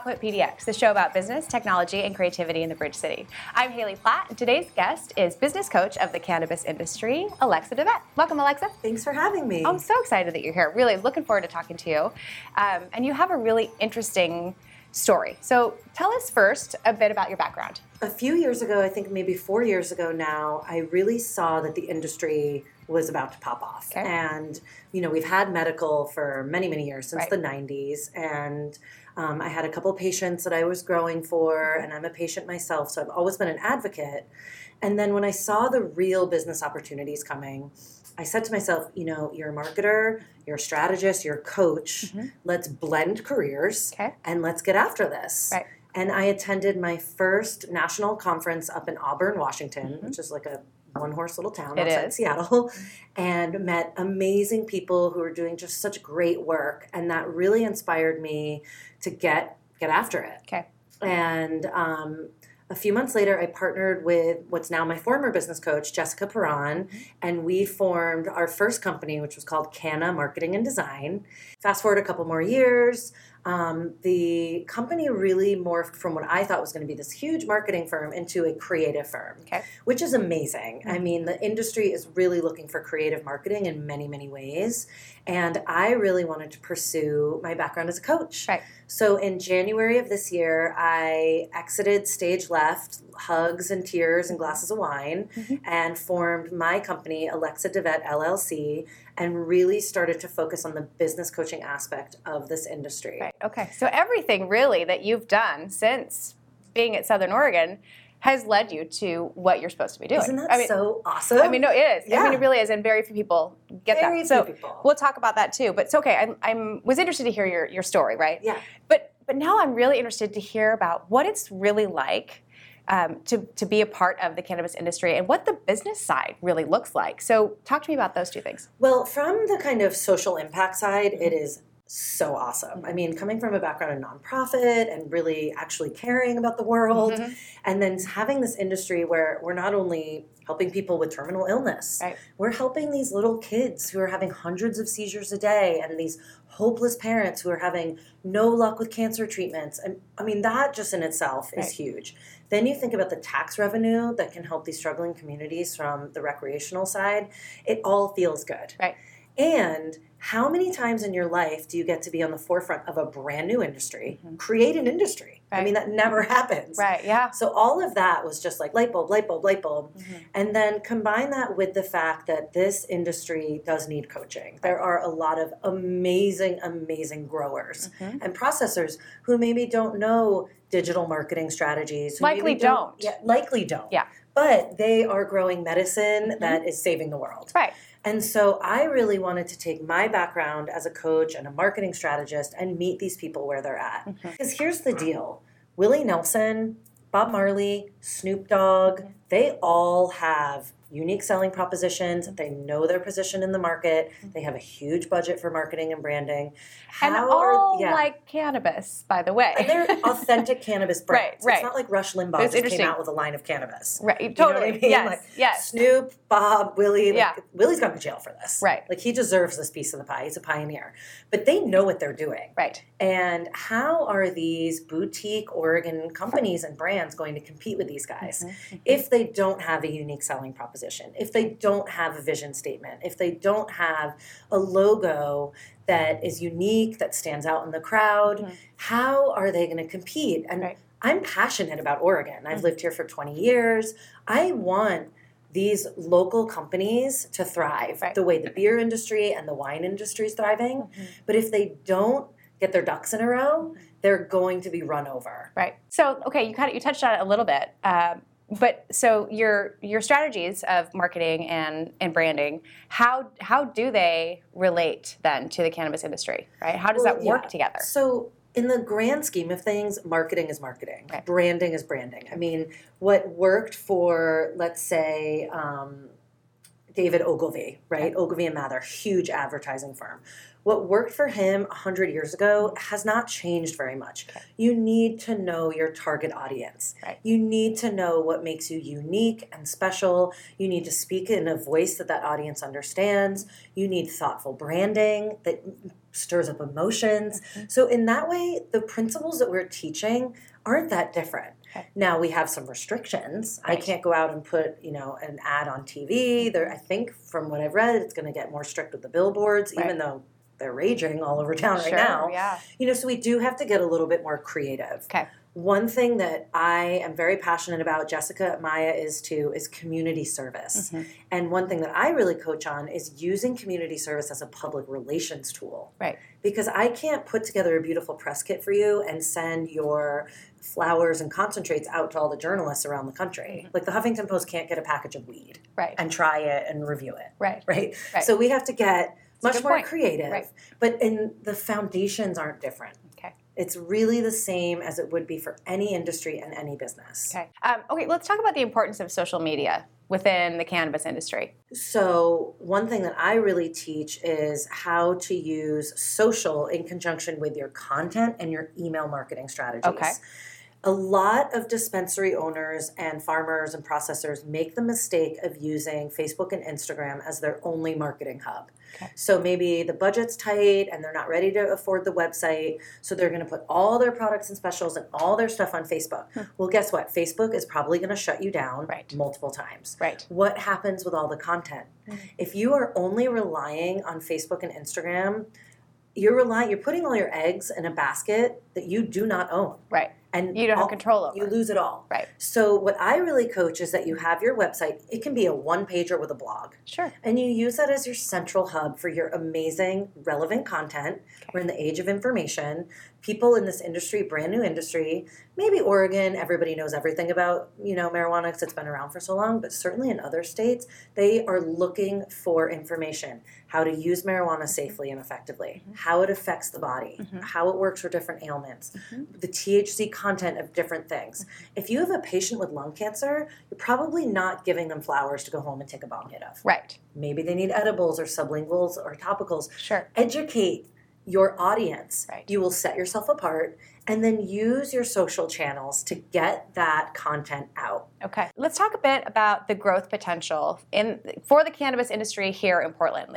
Output PDX, the show about business, technology, and creativity in the Bridge City. I'm Haley Platt, and today's guest is business coach of the cannabis industry, Alexa DeVette. Welcome, Alexa. Thanks for having me. I'm so excited that you're here. Really looking forward to talking to you. And you have a really interesting story. So tell us first a bit about your background. A few years ago, I think maybe 4 years ago now, I really saw that the industry was about to pop off. Okay. And, you know, we've had medical for many, many years, since Right. the 90s. And I had a couple patients that I was growing for, and I'm a patient myself, so I've always been an advocate. And then when I saw the real business opportunities coming, I said to myself, you know, you're a marketer, you're a strategist, you're a coach. Mm-hmm. Let's blend careers Okay. and let's get after this. Right. And I attended my first national conference up in Auburn, Washington, Mm-hmm. which is like a one-horse little town It outside is. Seattle, and met amazing people who were doing just such great work. And that really inspired me to get after it. Okay. And a few months later, I partnered with what's now my former business coach, Jessica Perron, and we formed our first company, which was called Canna Marketing and Design. Fast forward a couple more years, the company really morphed from what I thought was going to be this huge marketing firm into a creative firm, Okay. which is amazing. I mean, the industry is really looking for creative marketing in many, many ways. And I really wanted to pursue my background as a coach. Right. So in January of this year, I exited stage left, hugs and tears and glasses of wine, and formed my company, Alexa DeVette LLC, and really started to focus on the business coaching aspect of this industry. Right. Okay. So everything really that you've done since being at Southern Oregon has led you to what you're supposed to be doing. Isn't that so awesome? I mean, no, it is. I Yeah. mean, it really is, and very few people get Very that. So few people. we'll talk about that too. But it's okay. I was interested to hear your story, right? Yeah. But now I'm really interested to hear about what it's really like to be a part of the cannabis industry and what the business side really looks like. So talk to me about those two things. Well, from the kind of social impact side, it is so awesome. I mean, coming from a background in nonprofit and really actually caring about the world, and then having this industry where we're not only helping people with terminal illness, Right. we're helping these little kids who are having hundreds of seizures a day, and these hopeless parents who are having no luck with cancer treatments. And I mean, that just in itself is Right. huge. Then you think about the tax revenue that can help these struggling communities from the recreational side. It all feels good. Right. And how many times in your life do you get to be on the forefront of a brand new industry, create an industry? I Right. mean, that never happens. Right. Yeah. So all of that was just like light bulb, light bulb, light bulb. And then combine that with the fact that this industry does need coaching. There are a lot of amazing, amazing growers and processors who maybe don't know digital marketing strategies. Who Likely maybe don't. Yeah, likely don't. Yeah. But they are growing medicine that is saving the world. Right. And so I really wanted to take my background as a coach and a marketing strategist and meet these people where they're at. Because here's the deal. Willie Nelson, Bob Marley, Snoop Dogg, they all have unique selling propositions. They know their position in the market. They have a huge budget for marketing and branding. And all like cannabis, by the way. And they're authentic cannabis brands. Right. It's not like Rush Limbaugh It's just came interesting. out with a line of cannabis. Right. You know what Totally. I mean? Yes. Like Yes. Snoop, Bob, Willie. Like, Yeah. Willie's gone to jail for this. Right. Like he deserves this piece of the pie. He's a pioneer. But they know what they're doing. Right. And how are these boutique Oregon companies and brands going to compete with these guys if they don't have a unique selling proposition, if they don't have a vision statement, if they don't have a logo that is unique, that stands out in the crowd? How are they going to compete? And Right. I'm passionate about Oregon. I've lived here for 20 years. I want these local companies to thrive Right. the way the beer industry and the wine industry is thriving. But if they don't get their ducks in a row, they're going to be run over. Right. So, okay, you touched on it a little bit, but so your strategies of marketing and branding, how do they relate then to the cannabis industry? Right? How does that work together? So in the grand scheme of things, marketing is marketing. Right. Branding is branding. I mean, what worked for, let's say, David Ogilvy, right? Okay. Ogilvy and Mather, huge advertising firm. What worked for him 100 years ago has not changed very much. Okay. You need to know your target audience. Right. You need to know what makes you unique and special. You need to speak in a voice that audience understands. You need thoughtful branding that stirs up emotions. Mm-hmm. So in that way, the principles that we're teaching aren't that different. Okay. Now we have some restrictions. Right. I can't go out and put, an ad on TV. There, I think from what I've read, it's going to get more strict with the billboards, right. even though they're raging all over town right now. Yeah. So we do have to get a little bit more creative. Okay. One thing that I am very passionate about, Jessica at Maya is community service. Mm-hmm. And one thing that I really coach on is using community service as a public relations tool. Right. Because I can't put together a beautiful press kit for you and send your flowers and concentrates out to all the journalists around the country. Mm-hmm. Like the Huffington Post can't get a package of weed and try it and review it. Right. So we have to get much more creative, but the foundations aren't different. Okay. It's really the same as it would be for any industry and any business. Okay. Okay, let's talk about the importance of social media within the cannabis industry. So one thing that I really teach is how to use social in conjunction with your content and your email marketing strategies. Okay. A lot of dispensary owners and farmers and processors make the mistake of using Facebook and Instagram as their only marketing hub. Okay. So maybe the budget's tight and they're not ready to afford the website, so they're going to put all their products and specials and all their stuff on Facebook. Well, guess what? Facebook is probably going to shut you down multiple times. Right. What happens with all the content? If you are only relying on Facebook and Instagram, you're putting all your eggs in a basket that you do not own. Right. And you don't have control over. You lose it all. Right. So what I really coach is that you have your website. It can be a one-pager with a blog. Sure. And you use that as your central hub for your amazing, relevant content. Okay. We're in the age of information. People in this industry, brand new industry, maybe Oregon, everybody knows everything about, marijuana because it's been around for so long, but certainly in other states, they are looking for information. How to use marijuana safely and effectively, how it affects the body, how it works for different ailments, the THC content of different things. If you have a patient with lung cancer, you're probably not giving them flowers to go home and take a bong hit of. Right. Maybe they need edibles or sublinguals or topicals. Sure. Educate your audience. Right. You will set yourself apart and then use your social channels to get that content out. Okay. Let's talk a bit about the growth potential for the cannabis industry here in Portland.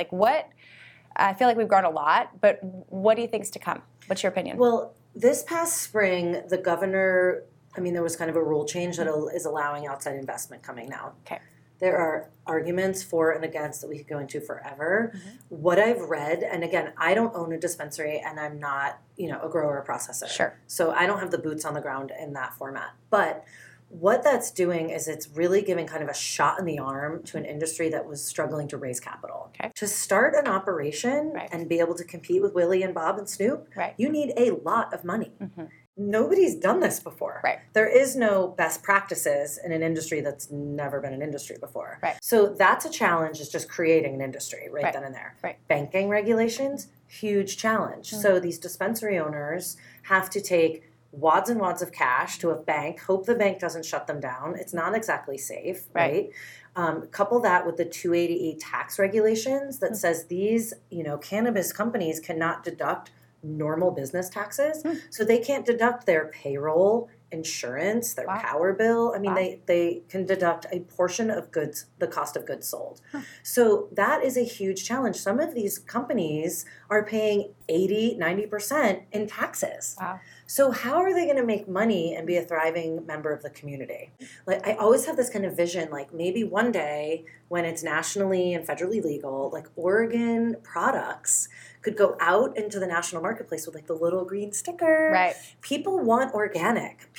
I feel like we've grown a lot, but what do you think's to come? What's your opinion? Well, this past spring, the governor, there was kind of a rule change that is allowing outside investment coming now. Okay. There are arguments for and against that we could go into forever. What I've read, and again, I don't own a dispensary and I'm not, a grower or processor. Sure. So I don't have the boots on the ground in that format. But what that's doing is it's really giving kind of a shot in the arm to an industry that was struggling to raise capital. Okay. To start an operation and be able to compete with Willie and Bob and Snoop, you need a lot of money. Nobody's done this before. Right. There is no best practices in an industry that's never been an industry before. Right. So that's a challenge, is just creating an industry right then and there. Right. Banking regulations, huge challenge. So these dispensary owners have to take wads and wads of cash to a bank, hope the bank doesn't shut them down. It's not exactly safe, right? Couple that with the 280E tax regulations that says these, cannabis companies cannot deduct normal business taxes. So they can't deduct their payroll, insurance, their power bill. They can deduct a portion of goods, the cost of goods sold. So that is a huge challenge. Some of these companies are paying 80, 90% in taxes. Wow. So how are they going to make money and be a thriving member of the community? I always have this kind of vision, maybe one day when it's nationally and federally legal, Oregon products could go out into the national marketplace with the little green sticker. Right. People want organic.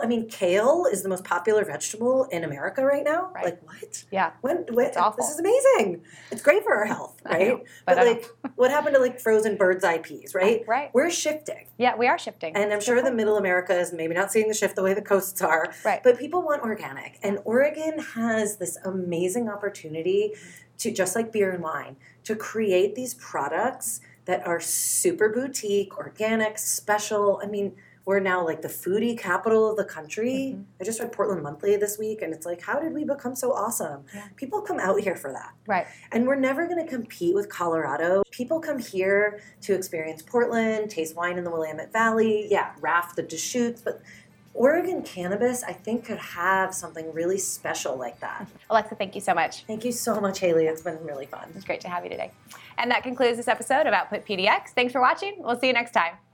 Kale is the most popular vegetable in America right now. Right. What? Yeah. It's awful. This is amazing. It's great for our health, right? Know, but what happened to frozen bird's eye peas, right? Right. We're shifting. Yeah, we are shifting. And I'm sure the middle America is maybe not seeing the shift the way the coasts are. Right. But people want organic. And Oregon has this amazing opportunity to, just like beer and wine, to create these products that are super boutique, organic, special. We're now like the foodie capital of the country. Mm-hmm. I just read Portland Monthly this week, and it's like, how did we become so awesome? Yeah. People come out here for that. Right. And we're never going to compete with Colorado. People come here to experience Portland, taste wine in the Willamette Valley, raft the Deschutes, but Oregon cannabis, I think, could have something really special like that. Alexa, thank you so much. Thank you so much, Haley. It's been really fun. It's great to have you today. And that concludes this episode of Output PDX. Thanks for watching. We'll see you next time.